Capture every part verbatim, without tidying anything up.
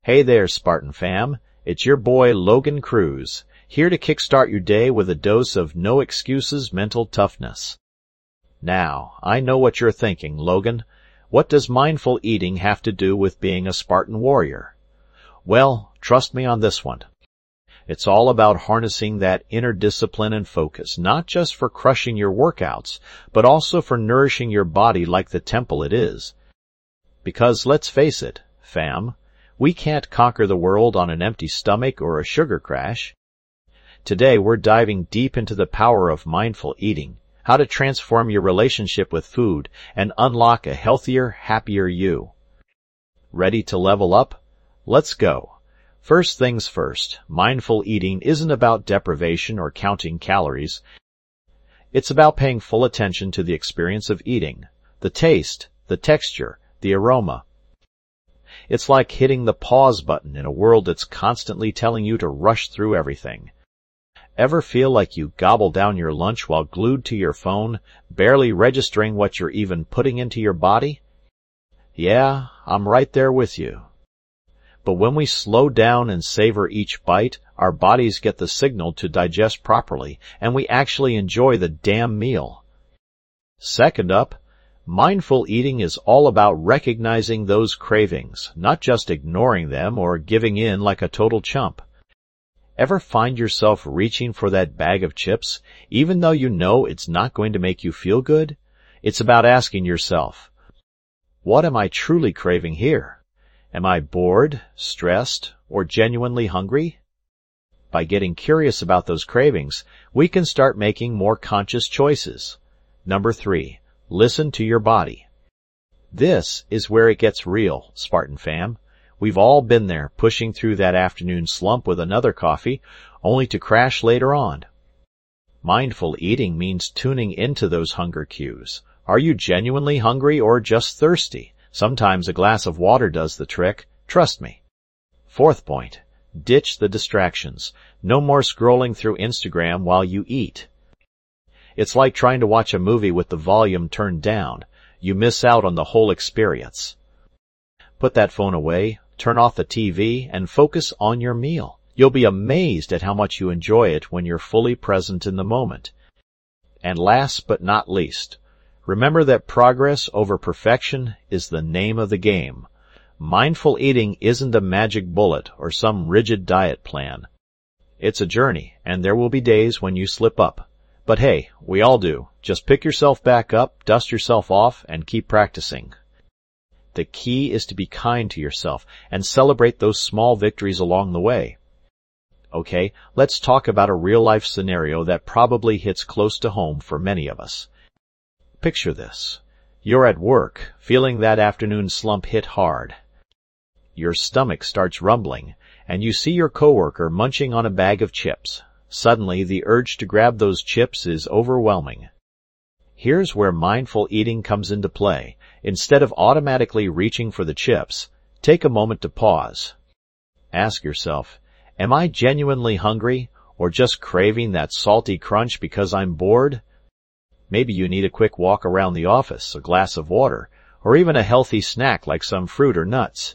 Hey there, Spartan fam. It's your boy Logan Cruz, here to kickstart your day with a dose of no excuses mental toughness. Now, I know what you're thinking, Logan. What does mindful eating have to do with being a Spartan warrior? Well, trust me on this one. It's all about harnessing that inner discipline and focus, not just for crushing your workouts, but also for nourishing your body like the temple it is. Because let's face it, fam, we can't conquer the world on an empty stomach or a sugar crash. Today we're diving deep into the power of mindful eating, how to transform your relationship with food and unlock a healthier, happier you. Ready to level up? Let's go. First things first, mindful eating isn't about deprivation or counting calories. It's about paying full attention to the experience of eating, the taste, the texture, the aroma. It's like hitting the pause button in a world that's constantly telling you to rush through everything. Ever feel like you gobble down your lunch while glued to your phone, barely registering what you're even putting into your body? Yeah, I'm right there with you. But when we slow down and savor each bite, our bodies get the signal to digest properly, and we actually enjoy the damn meal. Second up, mindful eating is all about recognizing those cravings, not just ignoring them or giving in like a total chump. Ever find yourself reaching for that bag of chips, even though you know it's not going to make you feel good? It's about asking yourself, what am I truly craving here? Am I bored, stressed, or genuinely hungry? By getting curious about those cravings, we can start making more conscious choices. Number three, listen to your body. This is where it gets real, Spartan fam. We've all been there, pushing through that afternoon slump with another coffee, only to crash later on. Mindful eating means tuning into those hunger cues. Are you genuinely hungry or just thirsty? Sometimes a glass of water does the trick, trust me. Fourth point, ditch the distractions. No more scrolling through Instagram while you eat. It's like trying to watch a movie with the volume turned down. You miss out on the whole experience. Put that phone away, turn off the T V, and focus on your meal. You'll be amazed at how much you enjoy it when you're fully present in the moment. And last but not least, remember that progress over perfection is the name of the game. Mindful eating isn't a magic bullet or some rigid diet plan. It's a journey, and there will be days when you slip up. But hey, we all do. Just pick yourself back up, dust yourself off, and keep practicing. The key is to be kind to yourself and celebrate those small victories along the way. Okay, let's talk about a real-life scenario that probably hits close to home for many of us. Picture this. You're at work, feeling that afternoon slump hit hard. Your stomach starts rumbling, and you see your coworker munching on a bag of chips. Suddenly, the urge to grab those chips is overwhelming. Here's where mindful eating comes into play. Instead of automatically reaching for the chips, take a moment to pause. Ask yourself, am I genuinely hungry, or just craving that salty crunch because I'm bored? Maybe you need a quick walk around the office, a glass of water, or even a healthy snack like some fruit or nuts.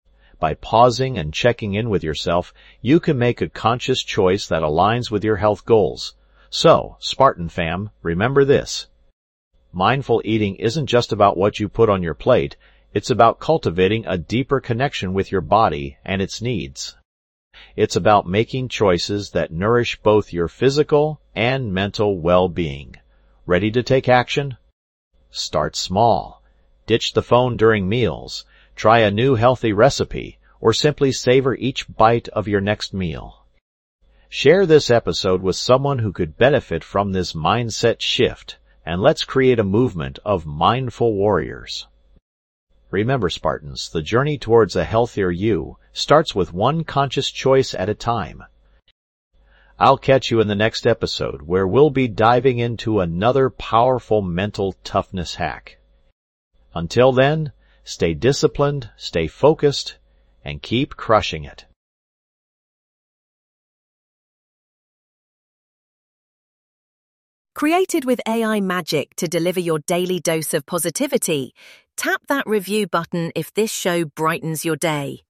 By pausing and checking in with yourself, you can make a conscious choice that aligns with your health goals. So, Spartan fam, remember this. Mindful eating isn't just about what you put on your plate, it's about cultivating a deeper connection with your body and its needs. It's about making choices that nourish both your physical and mental well-being. Ready to take action? Start small. Ditch the phone during meals. Try a new healthy recipe, or simply savor each bite of your next meal. Share this episode with someone who could benefit from this mindset shift, and let's create a movement of mindful warriors. Remember, Spartans, the journey towards a healthier you starts with one conscious choice at a time. I'll catch you in the next episode, where we'll be diving into another powerful mental toughness hack. Until then, stay disciplined, stay focused, and keep crushing it. Created with A I magic to deliver your daily dose of positivity, tap that review button if this show brightens your day.